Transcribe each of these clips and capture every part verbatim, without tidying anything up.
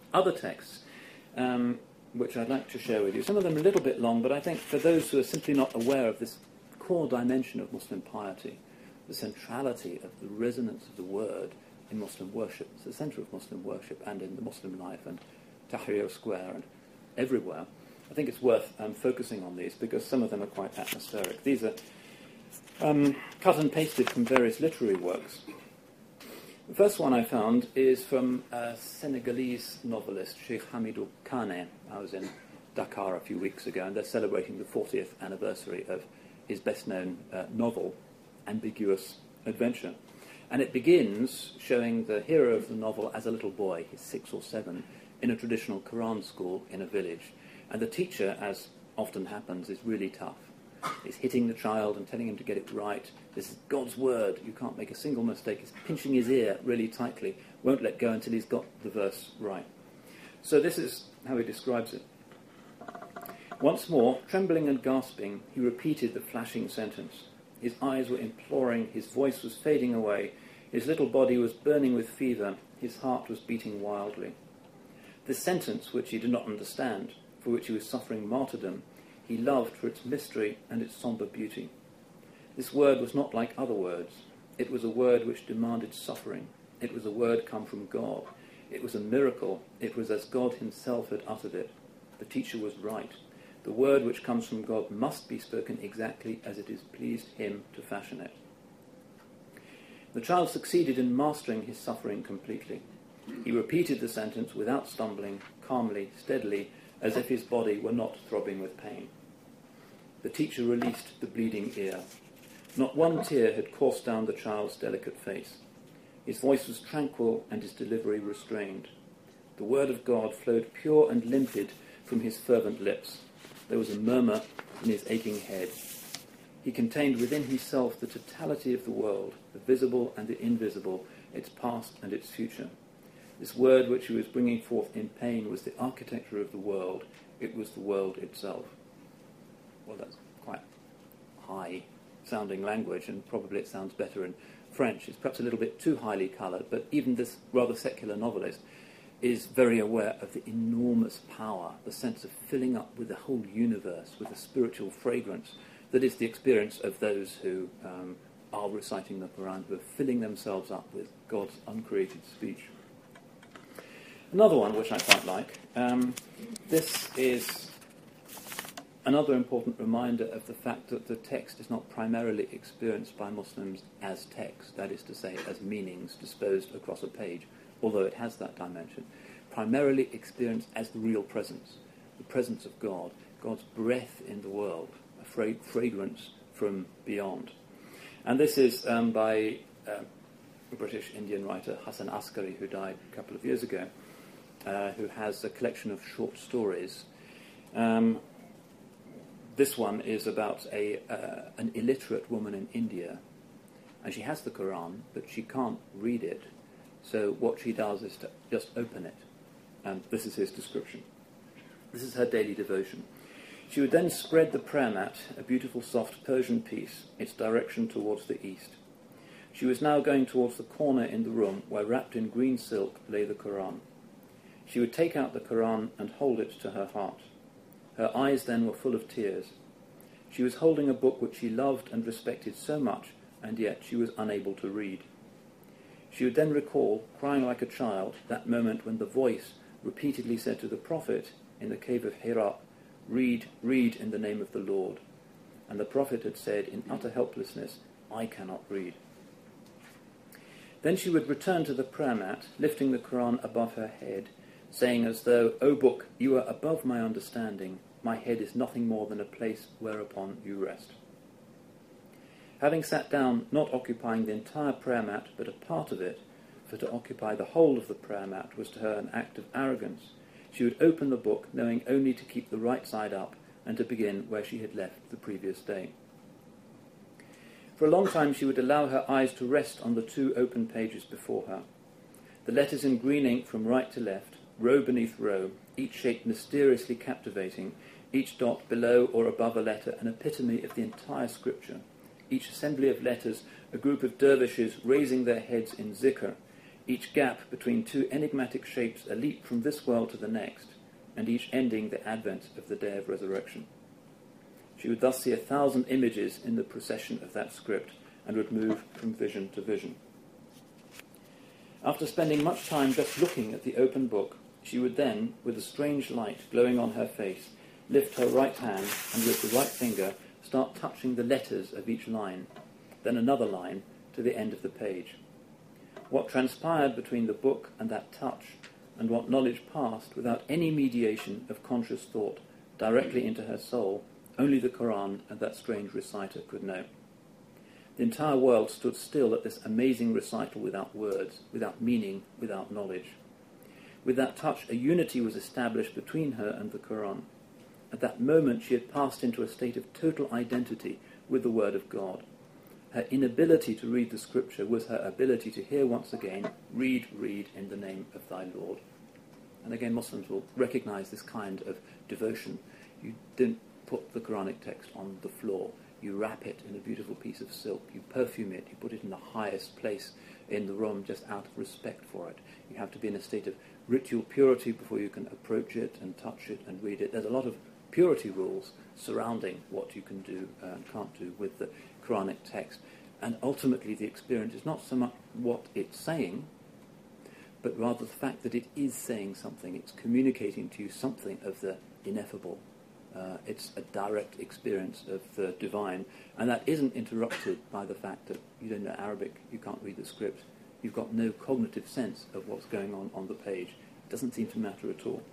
other texts, um, which I'd like to share with you. Some of them are a little bit long, but I think for those who are simply not aware of this core dimension of Muslim piety, the centrality of the resonance of the word in Muslim worship, it's the centre of Muslim worship and in the Muslim life and Tahrir Square and everywhere, I think it's worth um, focusing on these because some of them are quite atmospheric. These are um, cut and pasted from various literary works. The first one I found is from a Senegalese novelist, Sheikh Hamidou Kane. I was in Dakar a few weeks ago, and they're celebrating the fortieth anniversary of his best-known uh, novel, Ambiguous Adventure. And it begins showing the hero of the novel as a little boy, he's six or seven, in a traditional Quran school in a village. And the teacher, as often happens, is really tough. He's hitting the child and telling him to get it right. This is God's word. You can't make a single mistake. He's pinching his ear really tightly. Won't let go until he's got the verse right. So this is how he describes it. Once more, trembling and gasping, he repeated the flashing sentence. His eyes were imploring. His voice was fading away. His little body was burning with fever. His heart was beating wildly. This sentence, which he did not understand, for which he was suffering martyrdom, he loved for its mystery and its sombre beauty. This word was not like other words. It was a word which demanded suffering. It was a word come from God. It was a miracle. It was as God himself had uttered it. The teacher was right. The word which comes from God must be spoken exactly as it is pleased him to fashion it. The child succeeded in mastering his suffering completely. He repeated the sentence without stumbling, calmly, steadily, as if his body were not throbbing with pain. The teacher released the bleeding ear. Not one tear had coursed down the child's delicate face. His voice was tranquil and his delivery restrained. The word of God flowed pure and limpid from his fervent lips. There was a murmur in his aching head. He contained within himself the totality of the world, the visible and the invisible, its past and its future. This word which he was bringing forth in pain was the architecture of the world. It was the world itself. Well, that's quite high-sounding language, and probably it sounds better in French. It's perhaps a little bit too highly coloured, but even this rather secular novelist is very aware of the enormous power, the sense of filling up with the whole universe, with a spiritual fragrance that is the experience of those who um, are reciting the Quran, who are filling themselves up with God's uncreated speech. Another one which I quite like, um, this is another important reminder of the fact that the text is not primarily experienced by Muslims as text, that is to say, as meanings disposed across a page, although it has that dimension, primarily experienced as the real presence, the presence of God, God's breath in the world, a fra- fragrance from beyond. And this is um, by uh, a British Indian writer, Hasan Askari, who died a couple of years ago, uh, who has a collection of short stories. Um, this one is about a uh, an illiterate woman in India, and she has the Quran, but she can't read it. So what she does is to just open it. And this is his description. This is her daily devotion. She would then spread the prayer mat, a beautiful soft Persian piece, its direction towards the east. She was now going towards the corner in the room where, wrapped in green silk, lay the Quran. She would take out the Quran and hold it to her heart. Her eyes then were full of tears. She was holding a book which she loved and respected so much, and yet she was unable to read. She would then recall, crying like a child, that moment when the voice repeatedly said to the Prophet in the cave of Hira, "Read, read in the name of the Lord." And the Prophet had said in utter helplessness, "I cannot read." Then she would return to the prayer mat, lifting the Quran above her head, saying as though, "O book, you are above my understanding. My head is nothing more than a place whereupon you rest." Having sat down, not occupying the entire prayer mat, but a part of it, for to occupy the whole of the prayer mat was to her an act of arrogance, she would open the book, knowing only to keep the right side up and to begin where she had left the previous day. For a long time she would allow her eyes to rest on the two open pages before her. The letters in green ink from right to left, row beneath row, each shape mysteriously captivating, each dot below or above a letter an epitome of the entire scripture, each assembly of letters a group of dervishes raising their heads in zikr, each gap between two enigmatic shapes a leap from this world to the next, and each ending the advent of the day of resurrection. She would thus see a thousand images in the procession of that script, and would move from vision to vision. After spending much time just looking at the open book, she would then, with a strange light glowing on her face, lift her right hand and with the right finger start touching the letters of each line, then another line to the end of the page. What transpired between the book and that touch, and what knowledge passed without any mediation of conscious thought directly into her soul, only the Quran and that strange reciter could know. The entire world stood still at this amazing recital without words, without meaning, without knowledge. With that touch, a unity was established between her and the Quran. At that moment, she had passed into a state of total identity with the Word of God. Her inability to read the Scripture was her ability to hear once again, read, read in the name of thy Lord. And again, Muslims will recognize this kind of devotion. You don't put the Quranic text on the floor. You wrap it in a beautiful piece of silk. You perfume it. You put it in the highest place in the room just out of respect for it. You have to be in a state of ritual purity before you can approach it and touch it and read it. There's a lot of purity rules surrounding what you can do and can't do with the Quranic text. And ultimately the experience is not so much what it's saying, but rather the fact that it is saying something. It's communicating to you something of the ineffable. Uh, it's a direct experience of the divine, and that isn't interrupted by the fact that you don't know Arabic, you can't read the script, you've got no cognitive sense of what's going on on the page. It doesn't seem to matter at all.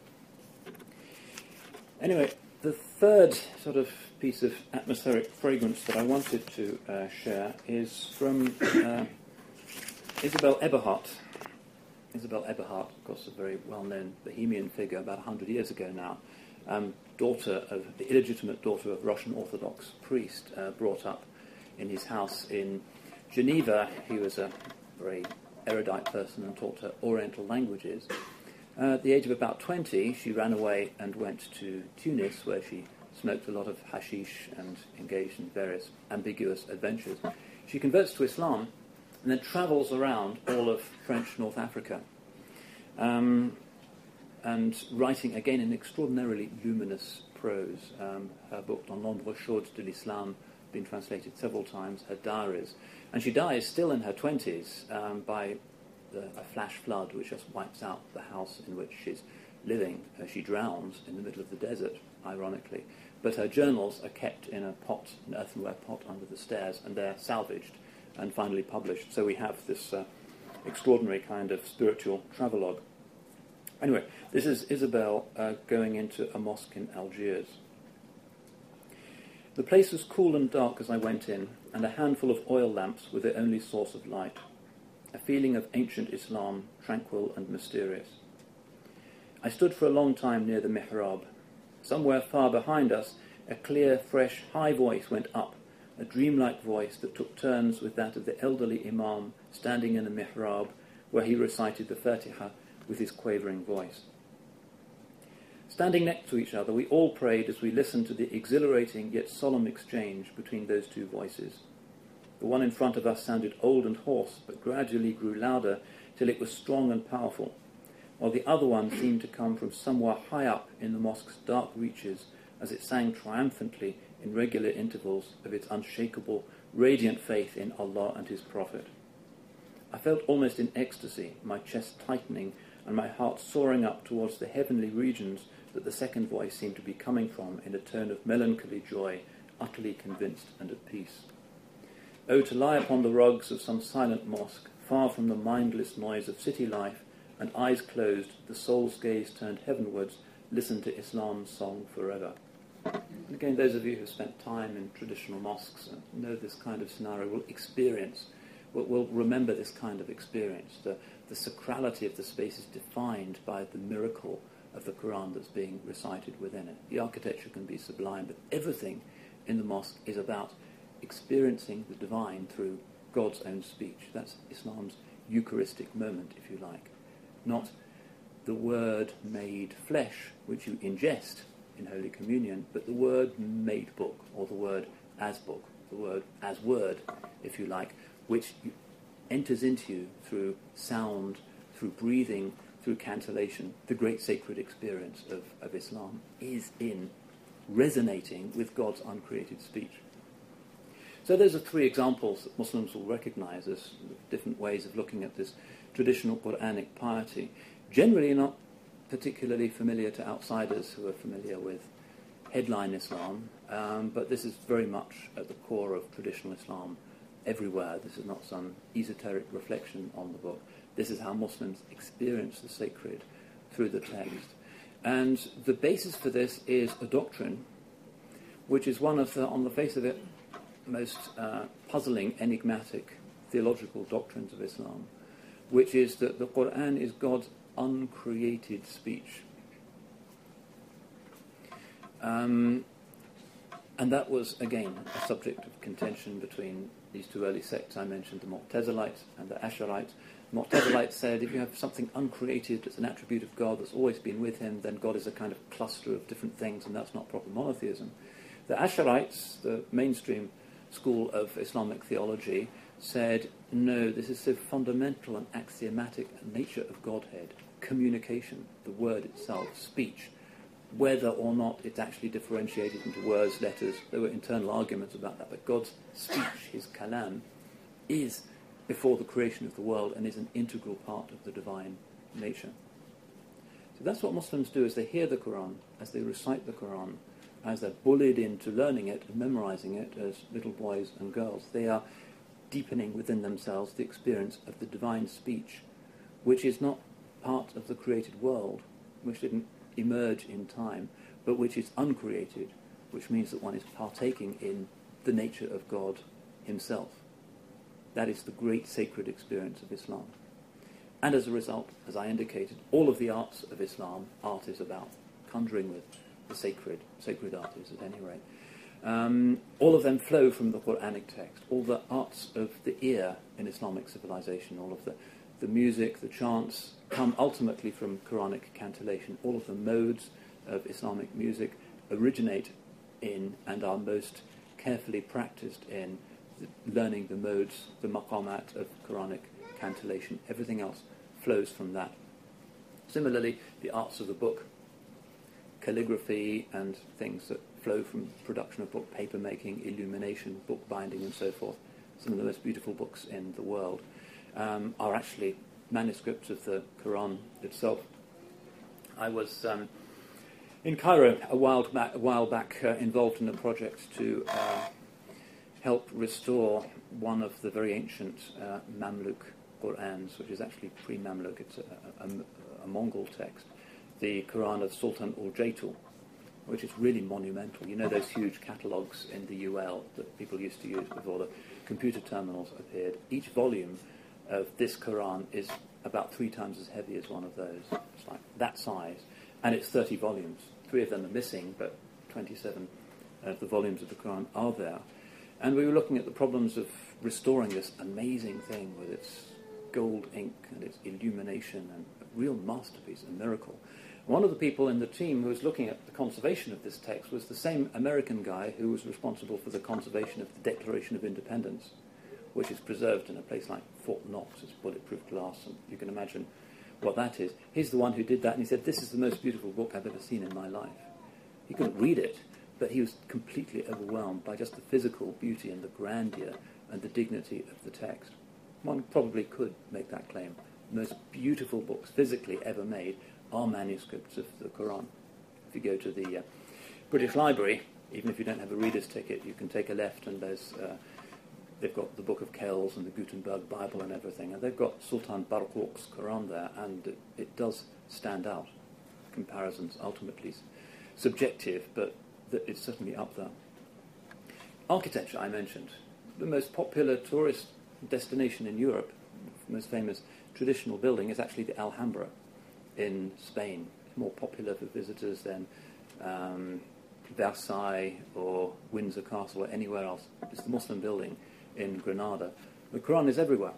Anyway, the third sort of piece of atmospheric fragrance that I wanted to uh, share is from uh, Isabel Eberhardt. Isabel Eberhardt, of course, a very well-known Bohemian figure about one hundred years ago now. Um, daughter of the illegitimate daughter of a Russian Orthodox priest, uh, brought up in his house in Geneva. He was a very erudite person and taught her Oriental languages. Uh, at the age of about twenty, she ran away and went to Tunis, where she smoked a lot of hashish and engaged in various ambiguous adventures. She converts to Islam and then travels around all of French North Africa. Um, and writing, again, in extraordinarily luminous prose. Um, her book, Dans l'ombre chaude de l'Islam, been translated several times, her diaries. And she dies still in her twenties um, by the, a flash flood which just wipes out the house in which she's living. Uh, she drowns in the middle of the desert, ironically. But her journals are kept in a pot, an earthenware pot under the stairs, and they're salvaged and finally published. So we have this uh, extraordinary kind of spiritual travelogue. Anyway, this is Isabel uh, going into a mosque in Algiers. The place was cool and dark as I went in, and a handful of oil lamps were the only source of light. A feeling of ancient Islam, tranquil and mysterious. I stood for a long time near the mihrab. Somewhere far behind us, a clear, fresh, high voice went up, a dreamlike voice that took turns with that of the elderly imam standing in the mihrab, where he recited the Fatiha with his quavering voice. Standing next to each other, we all prayed as we listened to the exhilarating yet solemn exchange between those two voices. The one in front of us sounded old and hoarse, but gradually grew louder till it was strong and powerful, while the other one seemed to come from somewhere high up in the mosque's dark reaches as it sang triumphantly in regular intervals of its unshakable, radiant faith in Allah and His Prophet. I felt almost in ecstasy, my chest tightening and my heart soaring up towards the heavenly regions that the second voice seemed to be coming from in a tone of melancholy joy, utterly convinced and at peace. Oh, to lie upon the rugs of some silent mosque, far from the mindless noise of city life, and eyes closed, the soul's gaze turned heavenwards, listen to Islam's song forever. And again, those of you who have spent time in traditional mosques and know this kind of scenario will experience, will, will remember this kind of experience. The, the sacrality of the space is defined by the miracle of the Quran that's being recited within it. The architecture can be sublime, but everything in the mosque is about experiencing the divine through God's own speech. That's Islam's Eucharistic moment, if you like. Not the word made flesh, which you ingest in Holy Communion, but the word made book, or the word as book, the word as word, if you like, which you enters into you through sound, through breathing, through cantillation. The great sacred experience of, of Islam is in resonating with God's uncreated speech. So those are three examples that Muslims will recognize as different ways of looking at this traditional Quranic piety, generally not particularly familiar to outsiders who are familiar with headline Islam, um, but this is very much at the core of traditional Islam everywhere. This is not some esoteric reflection on the book. This is how Muslims experience the sacred through the text. And the basis for this is a doctrine, which is one of the, on the face of it, most uh, puzzling, enigmatic theological doctrines of Islam, which is that the Qur'an is God's uncreated speech. Um, and that was, again, a subject of contention between these two early sects I mentioned, the Mu'tazilites and the Ash'arites. The Mu'tazilites said if you have something uncreated that's an attribute of God that's always been with him, then God is a kind of cluster of different things, and that's not proper monotheism. The Ash'arites, the mainstream school of Islamic theology, said, no, this is so fundamental and axiomatic a nature of Godhead, communication, the word itself, speech, whether or not it's actually differentiated into words, letters. There were internal arguments about that, but God's speech, his kalam, is before the creation of the world and is an integral part of the divine nature. So that's what Muslims do as they hear the Quran, as they recite the Quran, as they're bullied into learning it and memorizing it as little boys and girls. They are deepening within themselves the experience of the divine speech, which is not part of the created world, which didn't emerge in time, but which is uncreated, which means that one is partaking in the nature of God himself. That is the great sacred experience of Islam. And as a result, as I indicated, all of the arts of Islam, art is about conjuring with the sacred, sacred art is at any rate. Um, all of them flow from the Quranic text. All the arts of the ear in Islamic civilization, all of the, the music, the chants, come ultimately from Quranic cantillation. All of the modes of Islamic music originate in and are most carefully practiced in the, learning the modes, the maqamat of Quranic cantillation. Everything else flows from that. Similarly, the arts of the book, calligraphy and things that flow from production of book, paper making, illumination, book binding and so forth, some of the most beautiful books in the world, um, are actually manuscripts of the Quran itself. I was um, in Cairo a while back, a while back uh, involved in a project to uh, help restore one of the very ancient uh, Mamluk Qur'ans, which is actually pre-Mamluk, it's a, a, a Mongol text, the Quran of Sultan Urjaitul, which is really monumental. You know those huge catalogues in the U L that people used to use before the computer terminals appeared? Each volume of this Quran is about three times as heavy as one of those. It's like that size. And it's thirty volumes. Three of them are missing, but twenty-seven of the volumes of the Quran are there. And we were looking at the problems of restoring this amazing thing with its gold ink and its illumination, and a real masterpiece, a miracle. One of the people in the team who was looking at the conservation of this text was the same American guy who was responsible for the conservation of the Declaration of Independence, which is preserved in a place like Fort Knox. It's bulletproof glass, and you can imagine what that is. He's the one who did that, and he said, this is the most beautiful book I've ever seen in my life. He couldn't read it, but he was completely overwhelmed by just the physical beauty and the grandeur and the dignity of the text. One probably could make that claim. The most beautiful books physically ever made are manuscripts of the Quran. If you go to the uh, British Library, even if you don't have a reader's ticket, you can take a left and there's uh, they've got the Book of Kells and the Gutenberg Bible and everything, and they've got Sultan Barquq's Quran there, and it, it does stand out. Comparisons ultimately subjective, but th- it's certainly up there. Architecture, I mentioned. The most popular tourist destination in Europe, the most famous traditional building, is actually the Alhambra in Spain. It's more popular for visitors than um, Versailles or Windsor Castle or anywhere else. It's the Muslim building in Granada. The Quran is everywhere.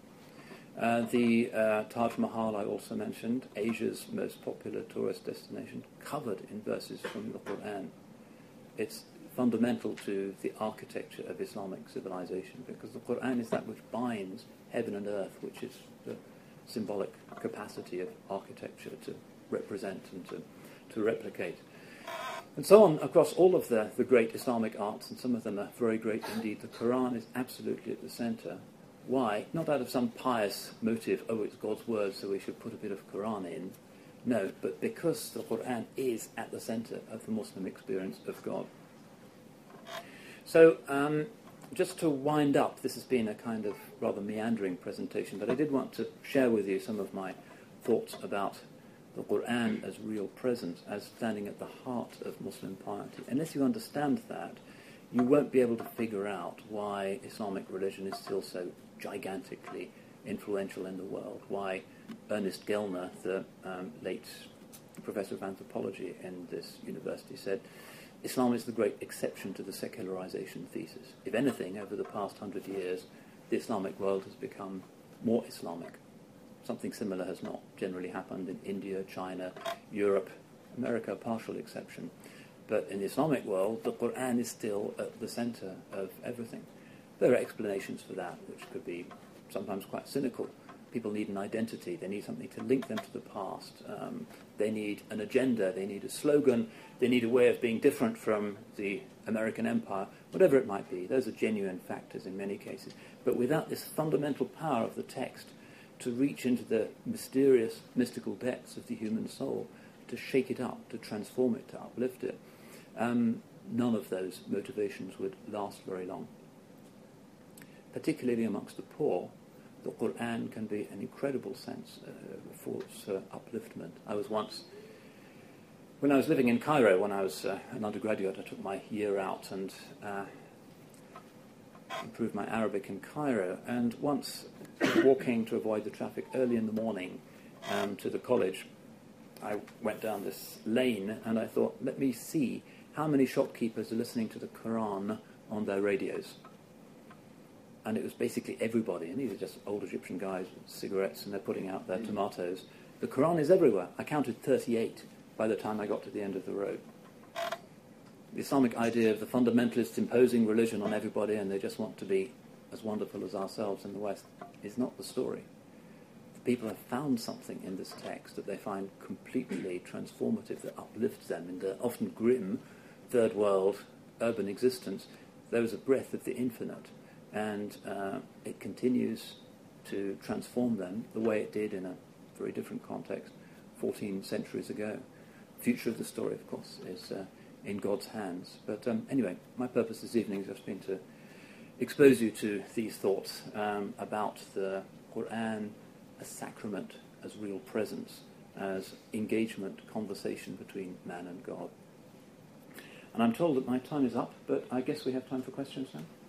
Uh, the uh, Taj Mahal I also mentioned, Asia's most popular tourist destination, covered in verses from the Quran. It's fundamental to the architecture of Islamic civilization, because the Qur'an is that which binds heaven and earth, which is the symbolic capacity of architecture to represent and to, to replicate. And so on across all of the, the great Islamic arts, and some of them are very great indeed. The Quran is absolutely at the centre. Why? Not out of some pious motive, oh, it's God's word, so we should put a bit of Quran in. No, but because the Quran is at the centre of the Muslim experience of God. So, um, just to wind up, this has been a kind of rather meandering presentation, but I did want to share with you some of my thoughts about the Qur'an as real presence, as standing at the heart of Muslim piety. Unless you understand that, you won't be able to figure out why Islamic religion is still so gigantically influential in the world, why Ernest Gellner, the um, late professor of anthropology in this university, said Islam is the great exception to the secularization thesis. If anything, over the past hundred years, the Islamic world has become more Islamic. Something similar has not generally happened in India, China, Europe, America, a partial exception. But in the Islamic world, the Qur'an is still at the center of everything. There are explanations for that, which could be sometimes quite cynical. People need an identity. They need something to link them to the past. Um, they need an agenda. They need a slogan. They need a way of being different from the American empire, whatever it might be. Those are genuine factors in many cases. But without this fundamental power of the text to reach into the mysterious, mystical depths of the human soul, to shake it up, to transform it, to uplift it, um, none of those motivations would last very long. Particularly amongst the poor, the Qur'an can be an incredible sense, uh, force uh, upliftment. I was once, when I was living in Cairo, when I was uh, an undergraduate, I took my year out and uh, improved my Arabic in Cairo. And once, walking to avoid the traffic early in the morning um, to the college, I went down this lane and I thought, let me see how many shopkeepers are listening to the Quran on their radios. And it was basically everybody, and these are just old Egyptian guys with cigarettes, and they're putting out their tomatoes. The Quran is everywhere. I counted thirty-eight by the time I got to the end of the road. The Islamic idea of the fundamentalists imposing religion on everybody, and they just want to be as wonderful as ourselves in the West, is not the story. The people have found something in this text that they find completely transformative, that uplifts them in their often grim third world urban existence. There is a breath of the infinite. And uh, it continues to transform them the way it did in a very different context fourteen centuries ago. The future of the story, of course, is uh, in God's hands. But um, anyway, my purpose this evening has just been to expose you to these thoughts um, about the Qur'an as sacrament, as real presence, as engagement, conversation between man and God. And I'm told that my time is up, but I guess we have time for questions now.